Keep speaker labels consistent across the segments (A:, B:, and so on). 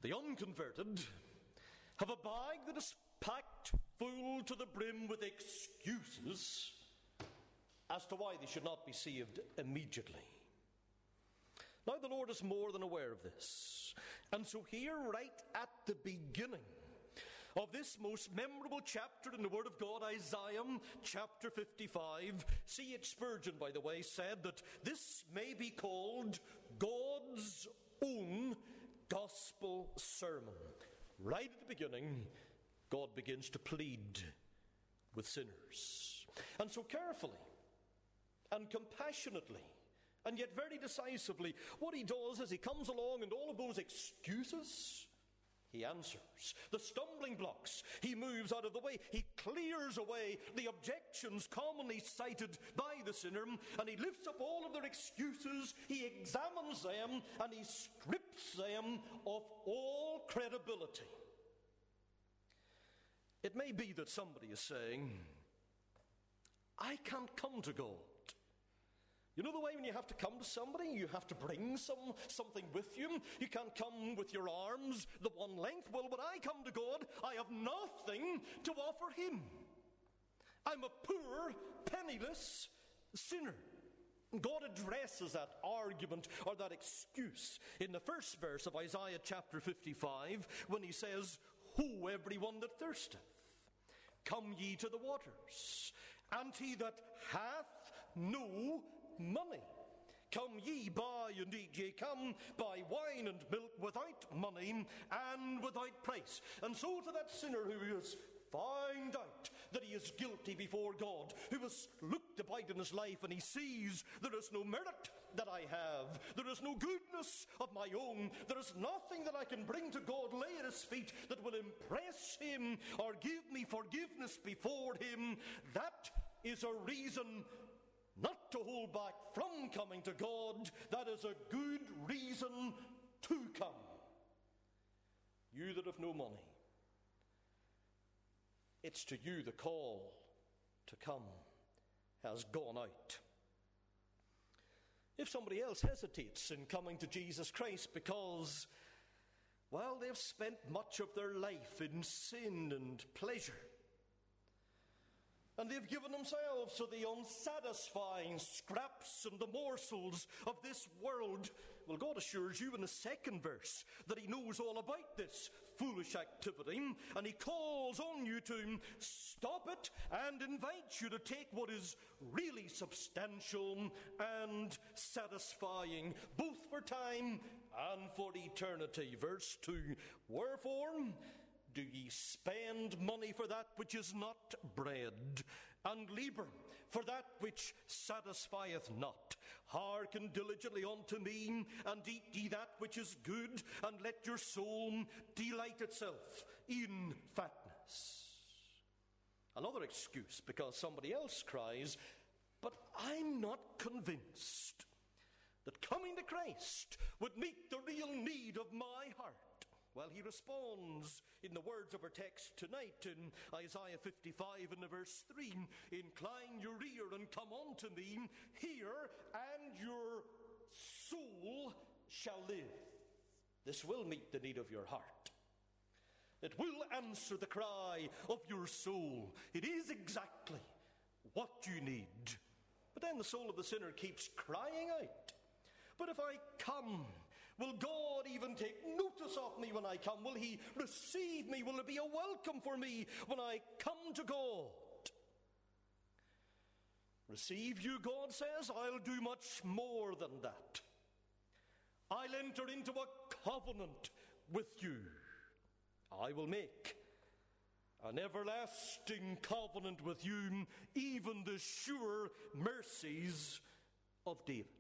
A: The unconverted have a bag that is packed full to the brim with excuses as to why they should not be saved immediately. Now, the Lord is more than aware of this. And so here, right at the beginning of this most memorable chapter in the Word of God, Isaiah chapter 55, C.H. Spurgeon, by the way, said that this may be called God's own gospel sermon. Right at the beginning, God begins to plead with sinners. And so carefully and compassionately, and yet very decisively, what he does is he comes along and all of those excuses, he answers. The stumbling blocks, he moves out of the way. He clears away the objections commonly cited by the sinner, and he lifts up all of their excuses, he examines them, and he strips them of all credibility. It may be that somebody is saying, I can't come to God. You know the way when you have to come to somebody, you have to bring something with you. You can't come with your arms the one length. Well, when I come to God, I have nothing to offer him. I'm a poor, penniless sinner. God addresses that argument or that excuse in the first verse of Isaiah chapter 55 when he says, Ho, everyone that thirsteth, come ye to the waters, and he that hath no money, come ye, buy and eat. Ye come, buy wine and milk without money and without price. And so to that sinner who has found out that he is guilty before God, who has looked about in his life and he sees there is no merit that I have, there is no goodness of my own, there is nothing that I can bring to God, lay at his feet, that will impress him or give me forgiveness before him. That is a reason not to hold back from coming to God. That is a good reason to come. You that have no money, it's to you the call to come has gone out. If somebody else hesitates in coming to Jesus Christ because, well, they've spent much of their life in sin and pleasure, and they've given themselves to the unsatisfying scraps and the morsels of this world, well, God assures you in the second verse that he knows all about this foolish activity, and he calls on you to stop it and invites you to take what is really substantial and satisfying, both for time and for eternity. Verse 2, Wherefore do ye spend money for that which is not bread, and labour for that which satisfieth not? Hearken diligently unto me, and eat ye that which is good, and let your soul delight itself in fatness. Another excuse, because somebody else cries, but I'm not convinced that coming to Christ would meet the real need of my heart. Well, he responds in the words of our text tonight in Isaiah 55 and verse 3, Incline your ear and come unto me, hear, and your soul shall live. This will meet the need of your heart. It will answer the cry of your soul. It is exactly what you need. But then the soul of the sinner keeps crying out, but if I come, will God even take notice of me when I come? Will he receive me? Will there be a welcome for me when I come to God? Receive you, God says, I'll do much more than that. I'll enter into a covenant with you. I will make an everlasting covenant with you, even the sure mercies of David.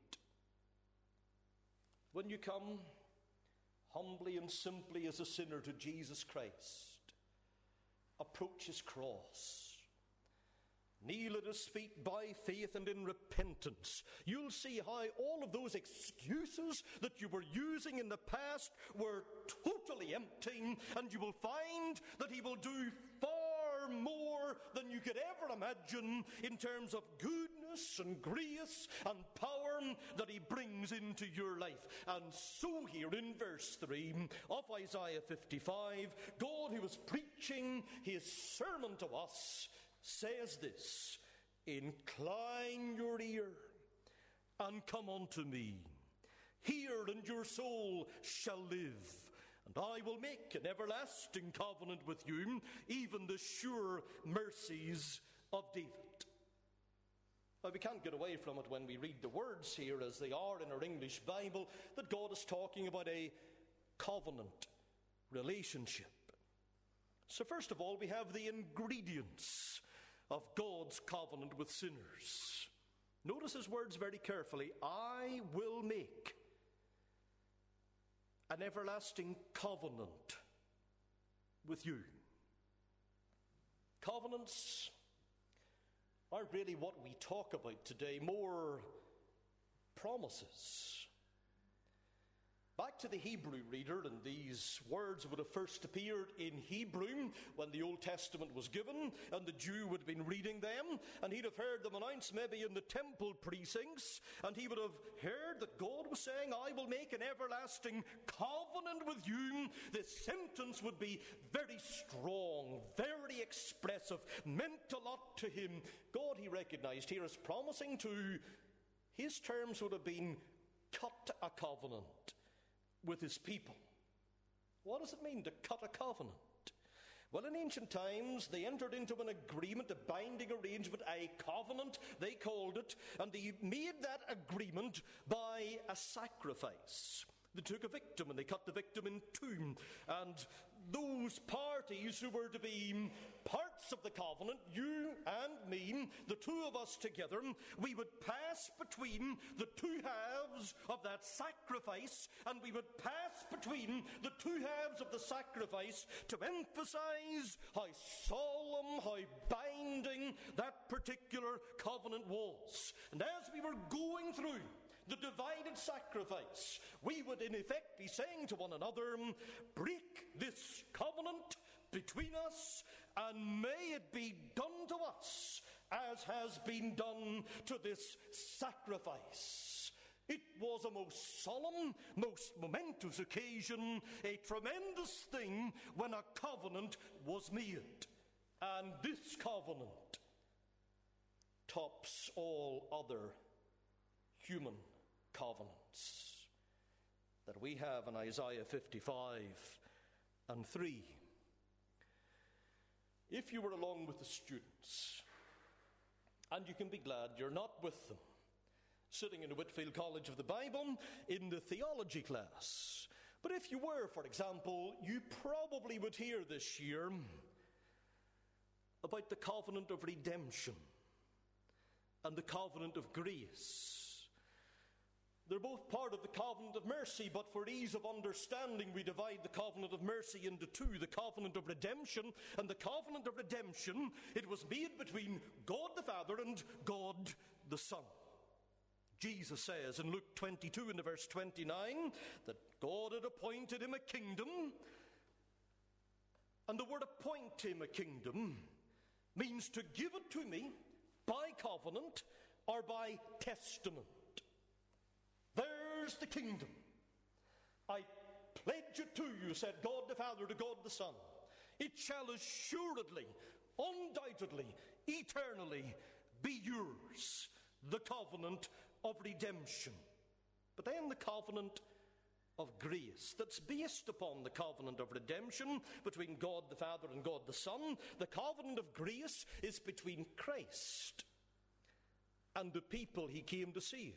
A: When you come humbly and simply as a sinner to Jesus Christ, approach his cross, kneel at his feet by faith and in repentance, you'll see how all of those excuses that you were using in the past were totally empty, and you will find that he will do far more than you could ever imagine in terms of goodness and grace and power that he brings into your life. And so here in verse 3 of Isaiah 55, God, who was preaching his sermon to us, says this: incline your ear and come unto me. Hear, and your soul shall live. And I will make an everlasting covenant with you, even the sure mercies of David. Now, we can't get away from it when we read the words here as they are in our English Bible, that God is talking about a covenant relationship. So first of all, we have the ingredients of God's covenant with sinners. Notice his words very carefully. I will make an everlasting covenant with you. Covenants aren't really what we talk about today, more promises. Back to the Hebrew reader, and these words would have first appeared in Hebrew when the Old Testament was given, and the Jew would have been reading them, and he'd have heard them announced maybe in the temple precincts, and he would have heard that God was saying, I will make an everlasting covenant with you. This sentence would be very strong, very expressive, meant a lot to him. God, he recognized here, as promising to, his terms would have been cut a covenant with his people. What does it mean to cut a covenant? Well, in ancient times, they entered into an agreement, a binding arrangement, a covenant, they called it, and they made that agreement by a sacrifice. They took a victim and they cut the victim in two, and those parties who were to be parts of the covenant, you and me, the two of us together, we would pass between the two halves of that sacrifice, and we would pass between the two halves of the sacrifice to emphasize how solemn, how binding that particular covenant was. And as we were going through the divided sacrifice, we would in effect be saying to one another, break this covenant between us, and may it be done to us as has been done to this sacrifice. It was a most solemn, most momentous occasion, a tremendous thing when a covenant was made. And this covenant tops all other human covenants that we have in Isaiah 55 and 3. If you were along with the students, and you can be glad you're not with them, sitting in the Whitfield College of the Bible in the theology class, but if you were, for example, you probably would hear this year about the covenant of redemption and the covenant of grace. They're both part of the covenant of mercy, but for ease of understanding, we divide the covenant of mercy into two: the covenant of redemption. And the covenant of redemption, it was made between God the Father and God the Son. Jesus says in Luke 22 in the verse 29 that God had appointed him a kingdom. And the word appoint him a kingdom means to give it to me by covenant or by testament. There's the kingdom. I pledge it to you, said God the Father to God the Son. It shall assuredly, undoubtedly, eternally be yours. The covenant of redemption. But then the covenant of grace that's based upon the covenant of redemption between God the Father and God the Son. The covenant of grace is between Christ and the people he came to save.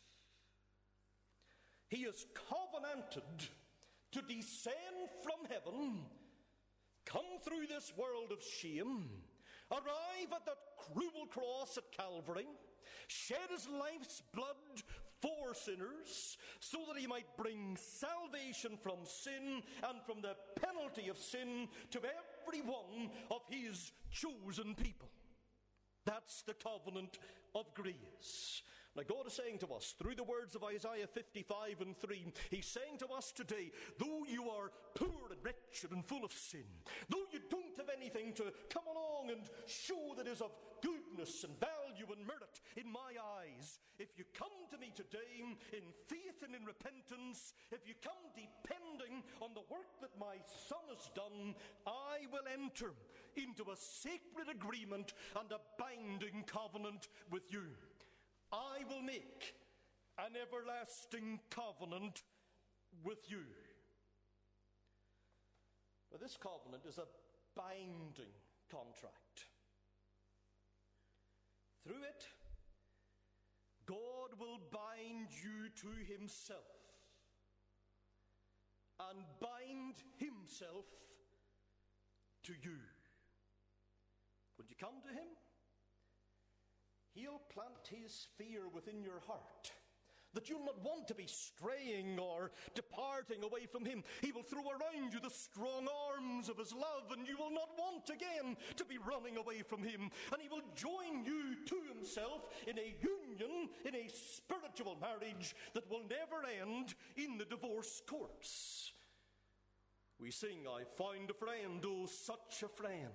A: He has covenanted to descend from heaven, come through this world of shame, arrive at that cruel cross at Calvary, shed his life's blood for sinners, so that he might bring salvation from sin and from the penalty of sin to every one of his chosen people. That's the covenant of grace. Now God is saying to us, through the words of Isaiah 55 and 3, he's saying to us today, though you are poor and wretched and full of sin, though you don't have anything to come along and show that is of goodness and value value and merit in my eyes. If you come to me today in faith and in repentance, if you come depending on the work that my Son has done, I will enter into a sacred agreement and a binding covenant with you. I will make an everlasting covenant with you. Now, this covenant is a binding contract. Through it, God will bind you to himself and bind himself to you. Would you come to him? He'll plant his fear within your heart, that you'll not want to be straying or departing away from him. He will throw around you the strong arms of his love, and you will not want again to be running away from him. And he will join you to himself in a union, in a spiritual marriage that will never end in the divorce courts. We sing, I found a friend, oh, such a friend.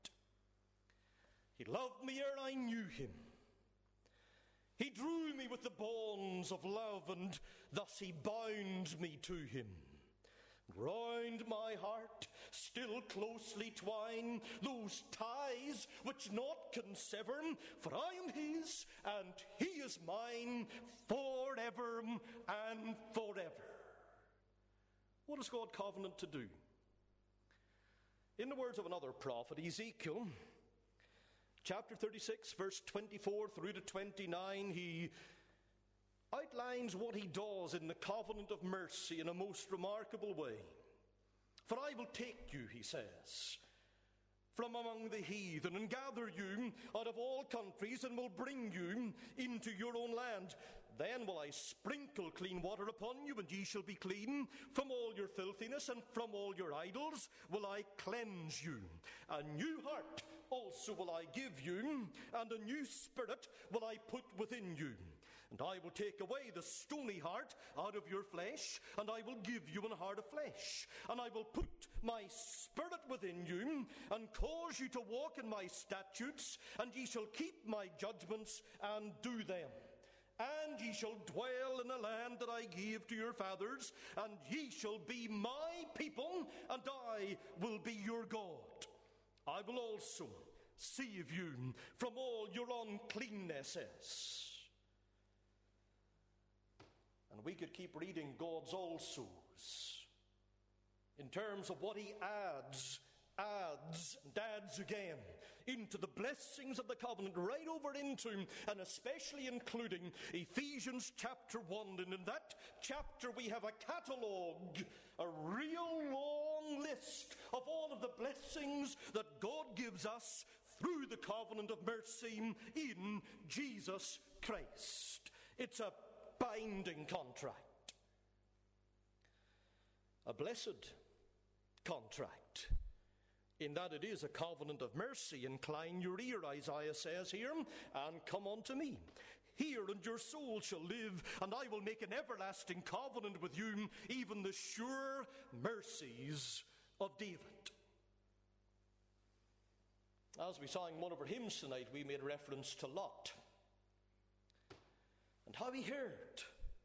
A: He loved me ere I knew him. He drew me with the bonds of love, and thus he bound me to him. Round my heart still closely twine those ties which naught can sever, for I am his, and he is mine, forever and forever. What does God covenant to do? In the words of another prophet, Ezekiel, chapter 36, verse 24 through to 29, he outlines what he does in the covenant of mercy in a most remarkable way. For I will take you, he says, from among the heathen, and gather you out of all countries, and will bring you into your own land. Then will I sprinkle clean water upon you, and ye shall be clean. From all your filthiness and from all your idols will I cleanse you. A new heart also will I give you, and a new spirit will I put within you. And I will take away the stony heart out of your flesh, and I will give you an heart of flesh. And I will put my spirit within you, and cause you to walk in my statutes, and ye shall keep my judgments and do them. And ye shall dwell in the land that I gave to your fathers, and ye shall be my people, and I will be your God. I will also save you from all your uncleannesses. And we could keep reading God's alsos in terms of what he adds again into the blessings of the covenant, right over into and especially including Ephesians chapter 1. And in that chapter we have a catalogue, a real long list of all of the blessings that God gives us through the covenant of mercy in Jesus Christ. It's a binding contract, a blessed contract, in that it is a covenant of mercy. Incline your ear, Isaiah says here, and come unto me. Hear, and your soul shall live, and I will make an everlasting covenant with you, even the sure mercies of David. As we sang one of our hymns tonight, we made reference to Lot and how he heard,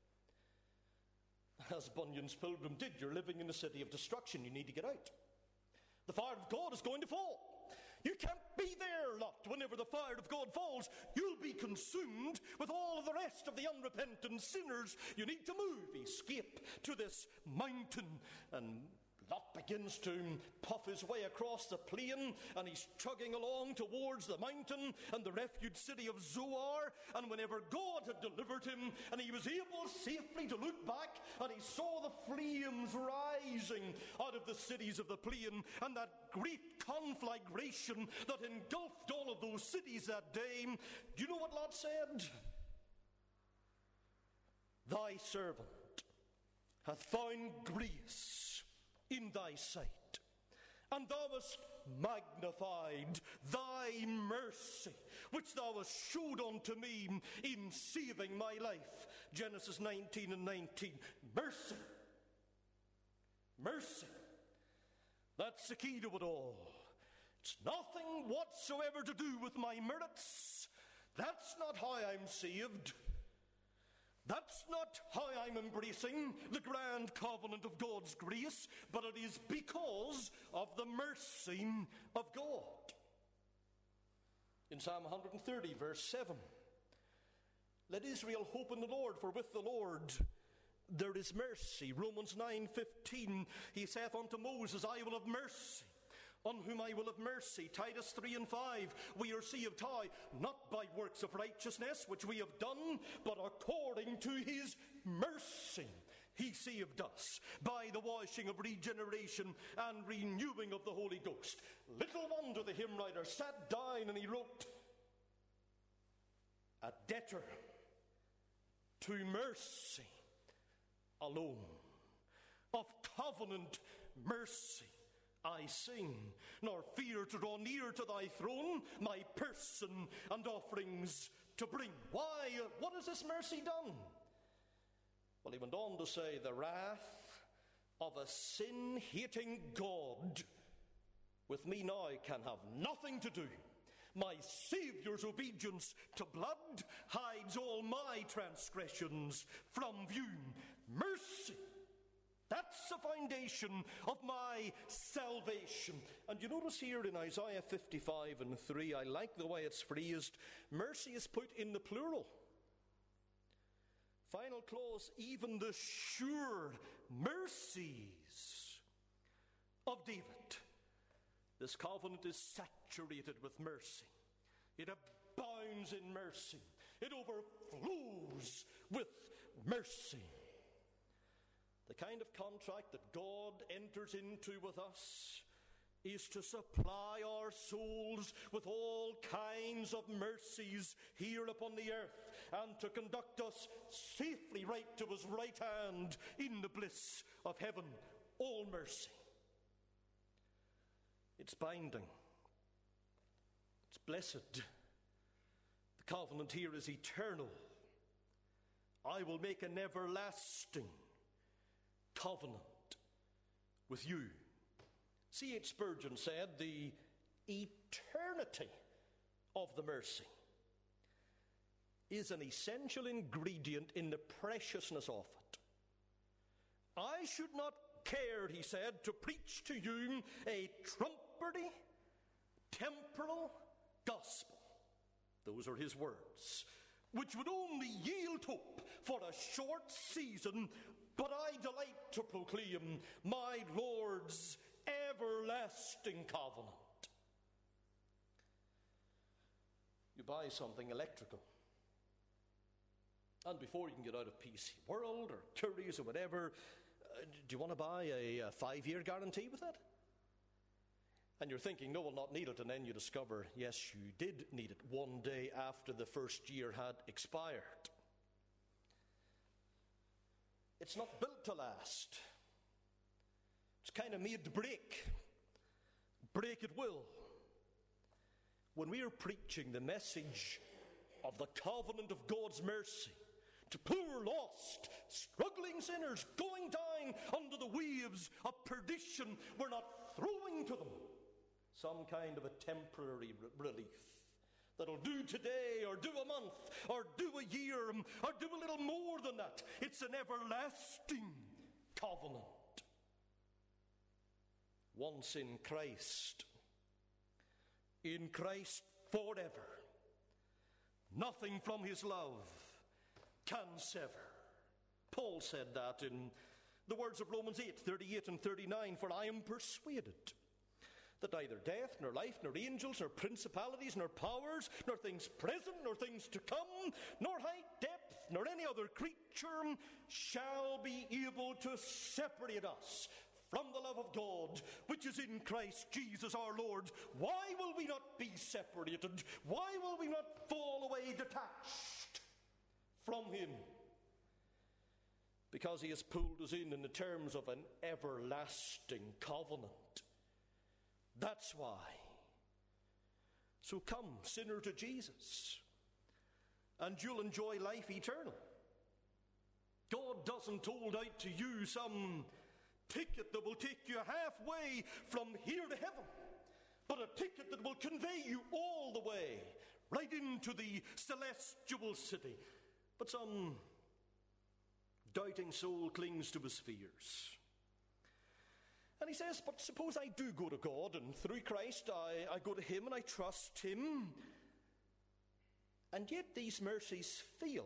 A: as Bunyan's pilgrim did, you're living in a city of destruction, you need to get out. The fire of God is going to fall. You can't be there, Lot. Whenever the fire of God falls, you'll be consumed with all of the rest of the unrepentant sinners. You need to move, escape to this mountain. And Lot begins to puff his way across the plain, and he's chugging along towards the mountain and the refuge city of Zoar. And whenever God had delivered him, and he was able safely to look back, and he saw the flames rising out of the cities of the plain, and that great conflagration that engulfed all of those cities that day, do you know what Lot said? Thy servant hath found grace in thy sight, and thou hast magnified thy mercy, which thou hast showed unto me in saving my life. Genesis 19 and 19. Mercy. Mercy. That's the key to it all. It's nothing whatsoever to do with my merits. That's not how I'm saved. That's not how I'm embracing the grand covenant of God's grace, but it is because of the mercy of God. In Psalm 130, verse 7, let Israel hope in the Lord, for with the Lord there is mercy. Romans 9:15, he saith unto Moses, I will have mercy on whom I will have mercy. Titus 3:5, we are saved how? Not by works of righteousness, which we have done, but according to his mercy. He saved us by the washing of regeneration and renewing of the Holy Ghost. Little wonder the hymn writer sat down and he wrote, a debtor to mercy alone, of covenant mercy I sing, nor fear to draw near to thy throne, my person and offerings to bring. Why? What has this mercy done? Well, he went on to say, the wrath of a sin-hating God with me now can have nothing to do. My Saviour's obedience to blood hides all my transgressions from view. Mercy, that's the foundation of my salvation. And you notice here in Isaiah 55:3, I like the way it's phrased, mercy is put in the plural. Final clause, even the sure mercies of David. This covenant is saturated with mercy. It abounds in mercy. It overflows with mercy. The kind of contract that God enters into with us is to supply our souls with all kinds of mercies here upon the earth, and to conduct us safely right to his right hand in the bliss of heaven. All mercy. It's binding. It's blessed. The covenant here is eternal. I will make an everlasting covenant with you. C.H. Spurgeon said, the eternity of the mercy is an essential ingredient in the preciousness of it. I should not care, he said, to preach to you a trumpery, temporal gospel. Those are his words, which would only yield hope for a short season, but I delight to proclaim my Lord's everlasting covenant. You buy something electrical, and before you can get out of PC World or Currys or whatever, do you want to buy a 5-year guarantee with it? And you're thinking, no, we'll not need it, and then you discover, yes, you did need it one day after the first year had expired. It's not built to last. It's kind of made to break. Break it will. When we are preaching the message of the covenant of God's mercy to poor, lost, struggling sinners going down under the waves of perdition, we're not throwing to them some kind of a temporary relief that'll do today or do a month or do a year or do a little more than that. It's an everlasting covenant. Once in Christ forever. Nothing from his love can sever. Paul said that in the words of Romans 8:38 and 39, for I am persuaded that neither death, nor life, nor angels, nor principalities, nor powers, nor things present, nor things to come, nor height, depth, nor any other creature shall be able to separate us from the love of God, which is in Christ Jesus our Lord. Why will we not be separated? Why will we not fall away detached from him? Because he has pulled us in the terms of an everlasting covenant. That's why. So come, sinner, to Jesus, and you'll enjoy life eternal. God doesn't hold out to you some ticket that will take you halfway from here to heaven, but a ticket that will convey you all the way right into the celestial city. But some doubting soul clings to his fears. And he says, but suppose I do go to God, and through Christ I go to him and I trust him, and yet these mercies fail.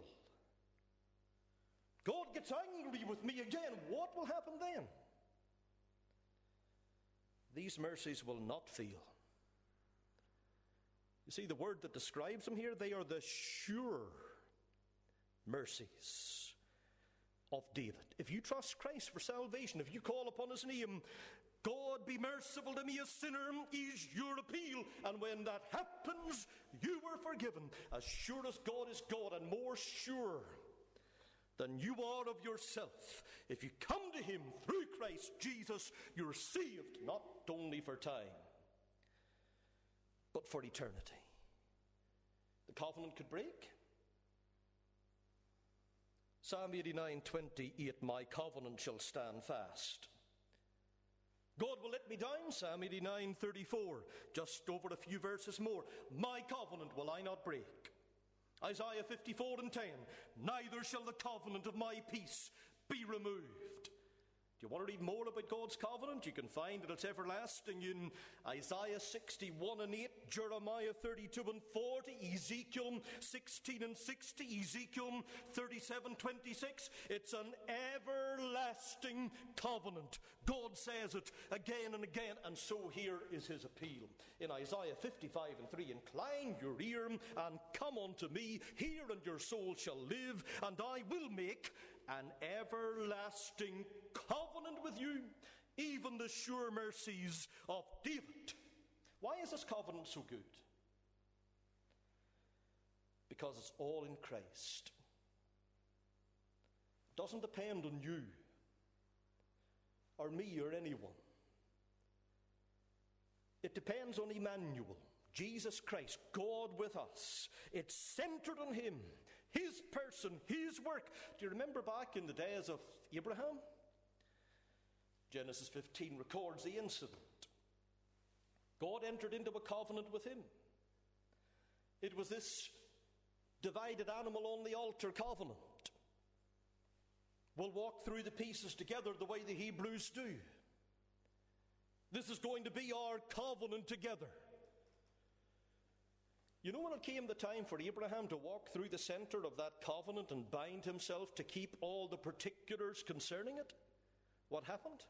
A: God gets angry with me again. What will happen then? These mercies will not fail. You see, the word that describes them here, they are the sure mercies of David. If you trust Christ for salvation, if you call upon his name, God be merciful to me, a sinner, is your appeal. And when that happens, you are forgiven. As sure as God is God, and more sure than you are of yourself. If you come to him through Christ Jesus, you're saved, not only for time, but for eternity. The covenant could break. Psalm 89:28, my covenant shall stand fast. God will let me down. Psalm 89:34, just over a few verses more. My covenant will I not break. Isaiah 54:10, neither shall the covenant of my peace be removed. Do you want to read more about God's covenant? You can find that it's everlasting in Isaiah 61:8, Jeremiah 32:40, Ezekiel 16:60, Ezekiel 37:26. It's an everlasting covenant. God says it again and again, and so here is his appeal. In Isaiah 55:3, incline your ear and come unto me, hear and your soul shall live, and I will make an everlasting covenant with you, even the sure mercies of David. Why is this covenant so good? Because it's all in Christ. It doesn't depend on you or me or anyone. It depends on Emmanuel, Jesus Christ, God with us. It's centered on him, his person, his work. Do you remember back in the days of Abraham? Genesis 15 records the incident. God entered into a covenant with him. It was this divided animal on the altar covenant. We'll walk through the pieces together the way the Hebrews do. This is going to be our covenant together. You know, when it came the time for Abraham to walk through the center of that covenant and bind himself to keep all the particulars concerning it, what happened?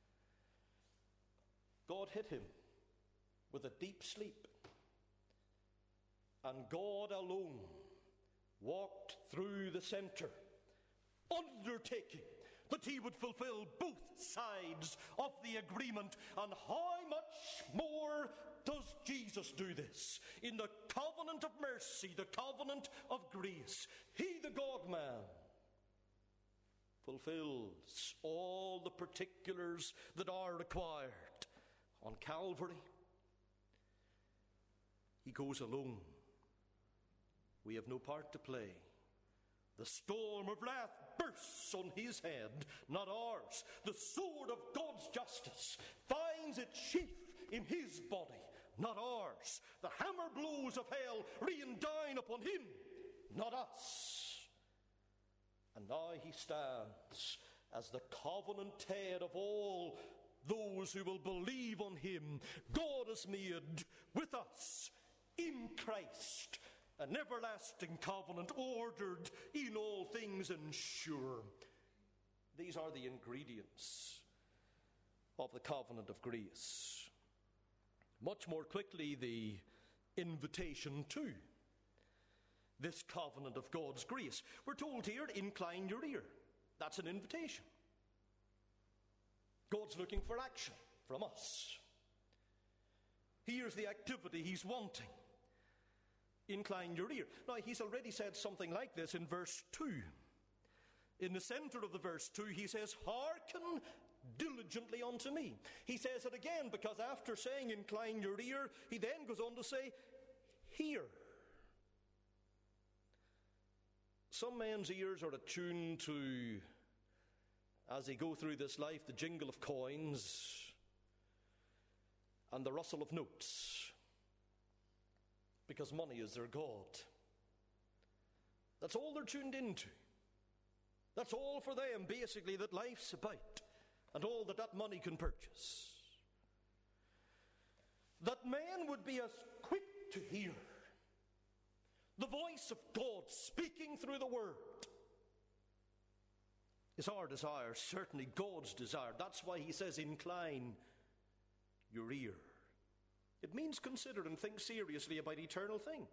A: God hit him with a deep sleep. And God alone walked through the center, undertaking that he would fulfill both sides of the agreement. And how much more does Jesus do this? In the covenant of mercy, the covenant of grace, he, the God-man, fulfills all the particulars that are required. On Calvary, he goes alone. We have no part to play. The storm of wrath bursts on his head, not ours. The sword of God's justice finds its sheath in his body, not ours. The hammer blows of hell rain down upon him, not us. And now he stands as the covenant head of all those who will believe on him. God has made with us in Christ an everlasting covenant, ordered in all things and sure. These are the ingredients of the covenant of grace. Much more quickly, the invitation to this covenant of God's grace. We're told here, incline your ear. That's an invitation. God's looking for action from us. Here's the activity he's wanting. Incline your ear. Now, he's already said something like this in verse 2. In the center of the verse 2, he says, hearken diligently unto me. He says it again because after saying incline your ear, he then goes on to say, hear. Some men's ears are attuned to, as they go through this life, the jingle of coins and the rustle of notes. because money is their God. That's all they're tuned into. That's all for them, basically, that life's about, and all that that money can purchase. That men would be as quick to hear the voice of God speaking through the Word is our desire, certainly God's desire. That's why he says, incline your ear. It means consider and think seriously about eternal things.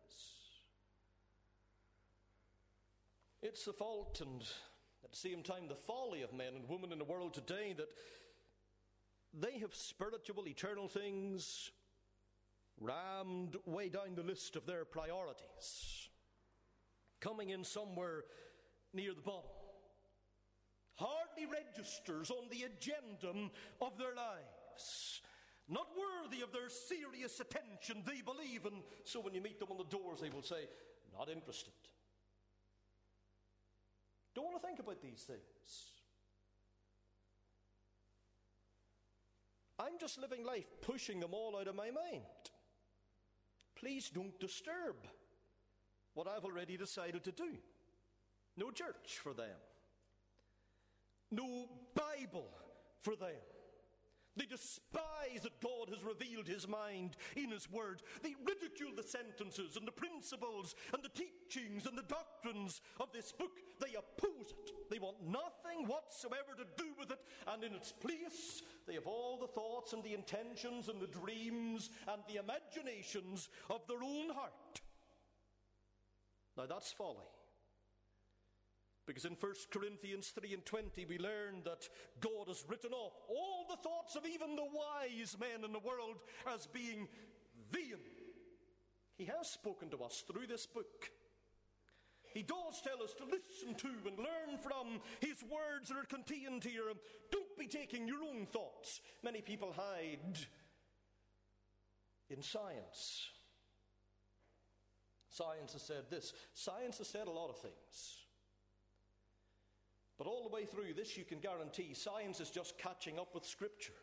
A: It's the fault and at the same time the folly of men and women in the world today that they have spiritual, eternal things rammed way down the list of their priorities, coming in somewhere near the bottom. Hardly registers on the agenda of their lives. Not worthy of their serious attention, they believe, and so when you meet them on the doors, they will say, not interested. Don't want to think about these things. I'm just living life, pushing them all out of my mind. Please don't disturb what I've already decided to do. No church for them. No Bible for them. They despise that God has revealed his mind in his word. They ridicule the sentences and the principles and the teachings and the doctrines of this book. They oppose it. They want nothing whatsoever to do with it. And in its place, they have all the thoughts and the intentions and the dreams and the imaginations of their own heart. Now that's folly. Because in 1 Corinthians 3:20 we learn that God has written off all the thoughts of even the wise men in the world as being vain. He has spoken to us through this book. He does tell us to listen to and learn from his words that are contained here. Don't be taking your own thoughts. Many people hide in science. Science has said this. Science has said a lot of things. But all the way through this, you can guarantee science is just catching up with Scripture.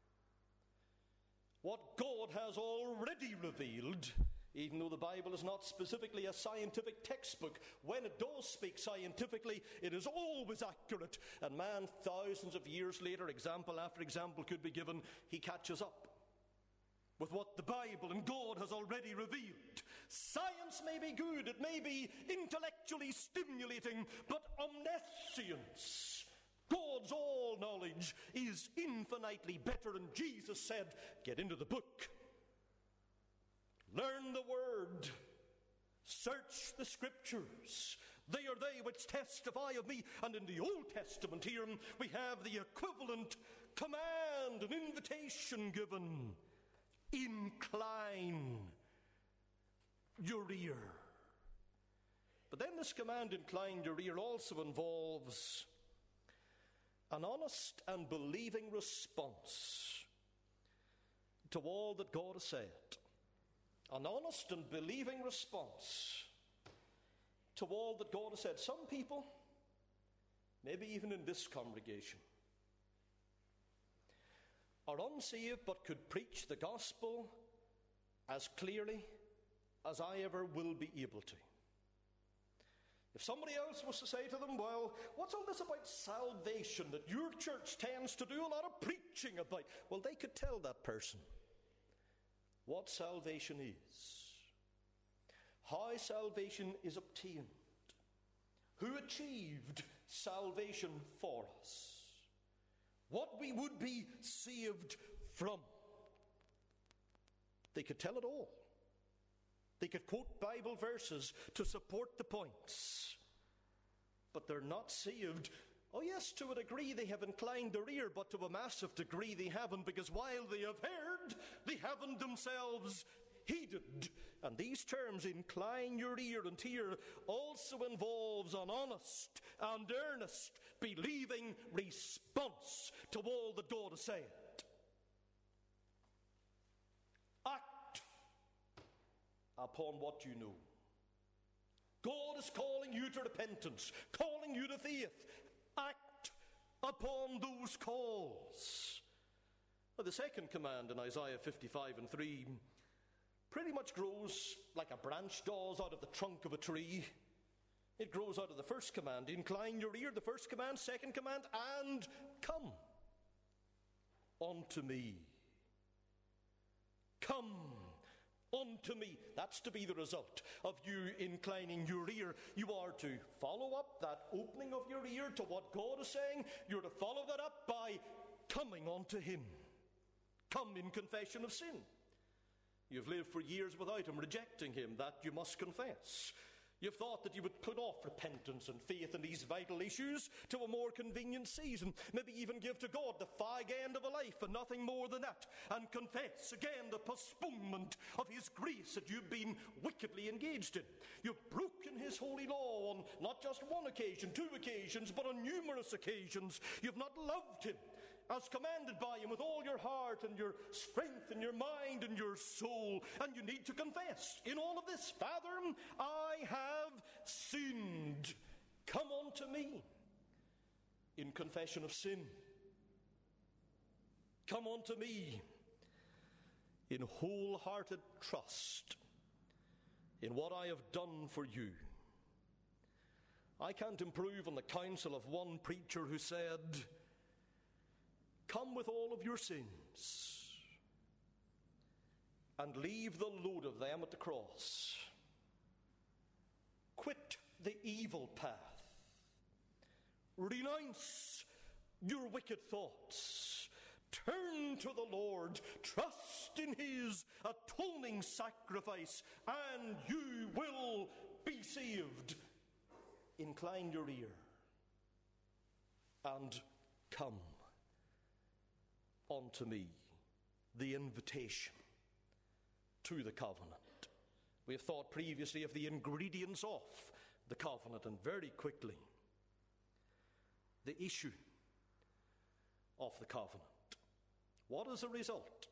A: What God has already revealed, even though the Bible is not specifically a scientific textbook, when it does speak scientifically, it is always accurate. And man, thousands of years later, example after example could be given, he catches up with what the Bible and God has already revealed. Science may be good, it may be intellectually stimulating, but omniscience, God's all-knowledge, is infinitely better. And Jesus said, get into the book. Learn the Word. Search the Scriptures. They are they which testify of me. And in the Old Testament here, we have the equivalent command and invitation given. Incline your ear. But then this command, incline your ear, also involves an honest and believing response to all that God has said. An honest and believing response to all that God has said. Some people, maybe even in this congregation, are unsaved but could preach the gospel as clearly as I ever will be able to. If somebody else was to say to them, well, what's all this about salvation that your church tends to do a lot of preaching about? Well, they could tell that person what salvation is, how salvation is obtained, who achieved salvation for us, what we would be saved from. They could tell it all. They could quote Bible verses to support the points. But they're not saved. Oh yes, to a degree they have inclined their ear, but to a massive degree they haven't, because while they have heard, they haven't themselves heeded. And these terms, incline your ear and hear, also involves an honest and earnest believing response to all that God has said. Act upon what you know. God is calling you to repentance, calling you to faith. Act upon those calls. Well, the second command in Isaiah 55:3 pretty much grows like a branch does out of the trunk of a tree. It grows out of the first command, incline your ear, the first command, second command, and come unto me. Come unto me. That's to be the result of you inclining your ear. You are to follow up that opening of your ear to what God is saying. You're to follow that up by coming unto him. Come in confession of sin. You've lived for years without him, rejecting him. That you must confess. You've thought that you would put off repentance and faith in these vital issues to a more convenient season, maybe even give to God the fag end of a life and nothing more than that, and confess again the postponement of his grace that you've been wickedly engaged in. You've broken his holy law on not just one occasion, two occasions, but on numerous occasions. You've not loved him as commanded by him with all your heart and your strength and your mind and your soul. And you need to confess in all of this, Father, I have sinned. Come unto me in confession of sin. Come unto me in wholehearted trust in what I have done for you. I can't improve on the counsel of one preacher who said, come with all of your sins and leave the load of them at the cross. Quit the evil path. Renounce your wicked thoughts. Turn to the Lord. Trust in his atoning sacrifice, and you will be saved. Incline your ear and come unto me. The invitation to the covenant. We have thought previously of the ingredients of the covenant, and very quickly, the issue of the covenant. What is the result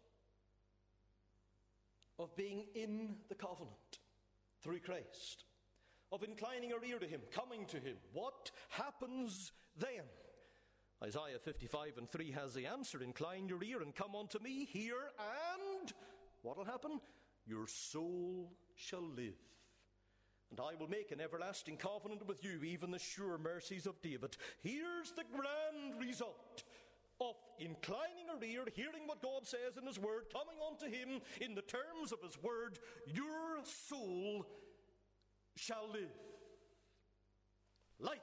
A: of being in the covenant through Christ? Of inclining our ear to him, coming to him. What happens then? Isaiah 55:3 has the answer. Incline your ear and come unto me, hear, and what will happen? Your soul shall live. And I will make an everlasting covenant with you, even the sure mercies of David. Here's the grand result of inclining our ear, hearing what God says in his word, coming unto him in the terms of his word. Your soul shall live. Life.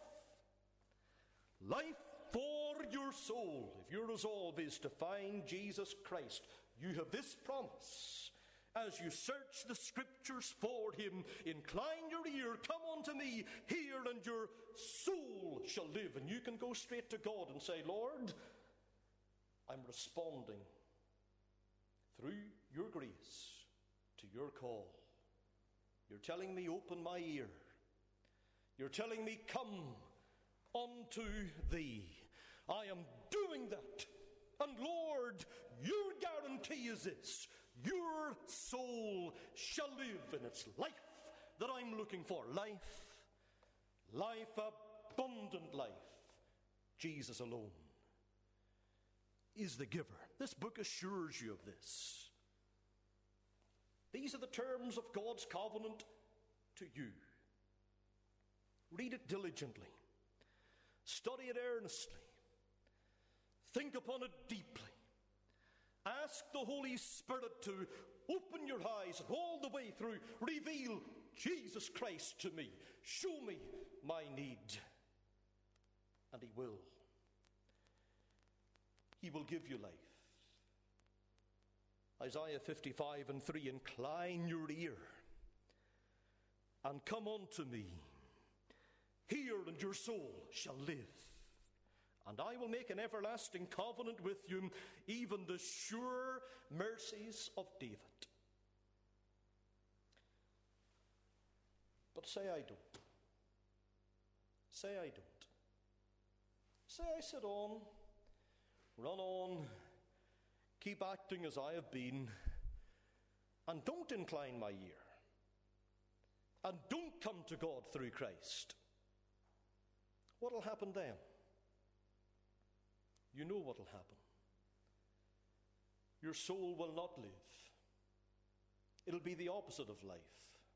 A: Life for your soul. If your resolve is to find Jesus Christ, you have this promise. As you search the scriptures for him, incline your ear, come unto me, hear, and your soul shall live. And you can go straight to God and say, Lord, I'm responding through your grace to your call. You're telling me, open my ear. You're telling me, come unto thee. I am doing that. And Lord, your guarantee is this. Your soul shall live, and it's life that I'm looking for. Life, abundant life. Jesus alone is the giver. This book assures you of this. These are the terms of God's covenant to you. Read it diligently. Study it earnestly. Think upon it deeply. Ask the Holy Spirit to open your eyes and all the way through reveal Jesus Christ to me. Show me my need. And he will. He will give you life. Isaiah 55:3, incline your ear and come unto me. Hear, and your soul shall live. And I will make an everlasting covenant with you, even the sure mercies of David. But say I don't. Say I don't. Say I sit on, run on, keep acting as I have been, and don't incline my ear. And don't come to God through Christ. What will happen then? You know what will happen. Your soul will not live. It'll be the opposite of life.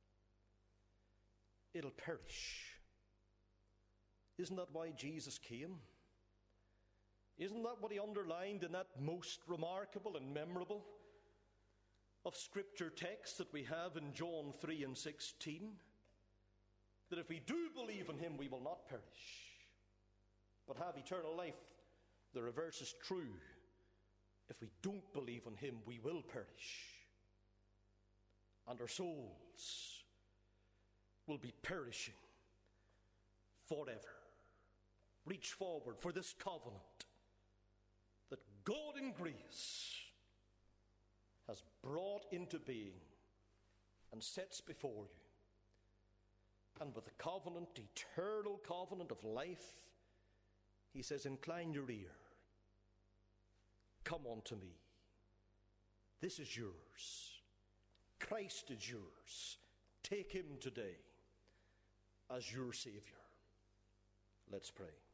A: It'll perish. Isn't that why Jesus came? Isn't that what he underlined in that most remarkable and memorable of Scripture texts that we have in John 3 and 16? That if we do believe in him, we will not perish, but have eternal life. The reverse is true. If we don't believe in him, we will perish. And our souls will be perishing forever. Reach forward for this covenant that God in grace has brought into being and sets before you. And with the covenant, eternal covenant of life, he says, incline your ear. Come unto me. This is yours. Christ is yours. Take him today as your Savior. Let's pray.